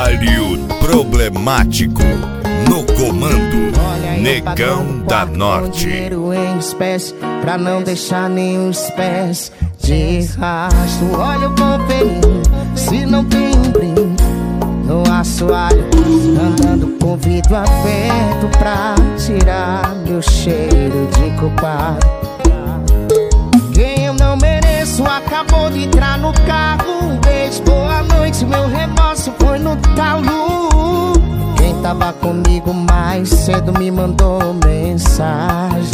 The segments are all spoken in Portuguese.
Palio problemático no comando. Negão da Norte. Dinheiro em espécie pra não deixar nenhum espécie de rastro. Olha o conferir se não tem um brinde no assoalho, andando com o vidro aberto pra tirar meu cheiro de culpado. Quem eu não mereço acabou de entrar no carro. Um beijo, boa noite, meu remorso foi no talo. Quem tava comigo mais cedo me mandou mensagem.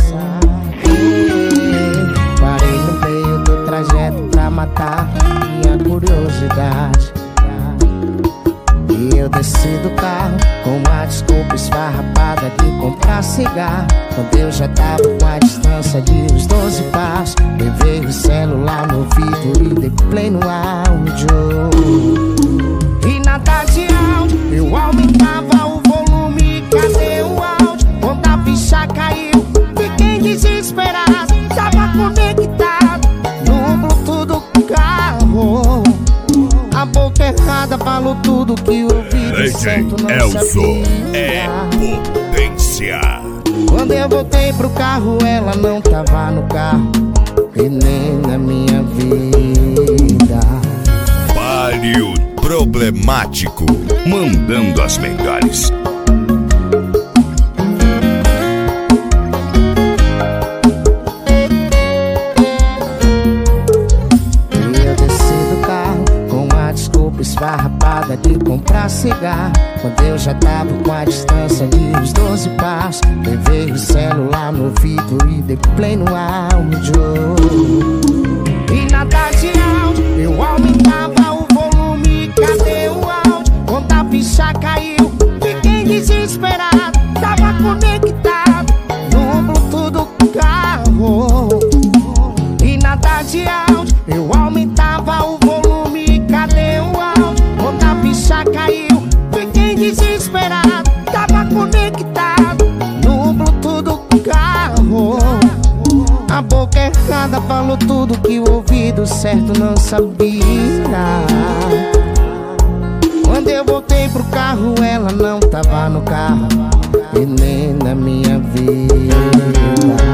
Parei no meio do trajeto pra matar minha curiosidade. E eu desci do carro com a desculpa esfarrapada de comprar cigarro, quando eu já tava com a distância de uns 12 passos. Levei o celular no ouvido e dei play no áudio. E nada de áudio, eu aumentava o volume. Cadê o áudio? Quando a ficha caiu, fiquei desesperado. Tava conectado no Bluetooth do carro. A boca errada falou tudo que o ouvido certo não Elson sabia. é potência. Quando eu voltei pro carro, ela não tava no carro e nem na minha vida. Palio problemático, mandando as melhores. Esfarrapada de comprar cigarro, quando eu já tava com a distância de uns 12 passos. Levei o celular no ouvido e dei play no áudio. E nada de áudio, eu aumentava o volume. Cadê o áudio? Quando a ficha caiu, fiquei desesperado. Tava conectado no Bluetooth do carro. E nada de áudio, eu aumentava o volume. Cadê o áudio? Quando a ficha caiu, fiquei desesperado. Tava conectado no Bluetooth do carro. A boca errada falou tudo que o ouvido certo não sabia. Quando eu voltei pro carro, ela não tava no carro e nem na minha vida.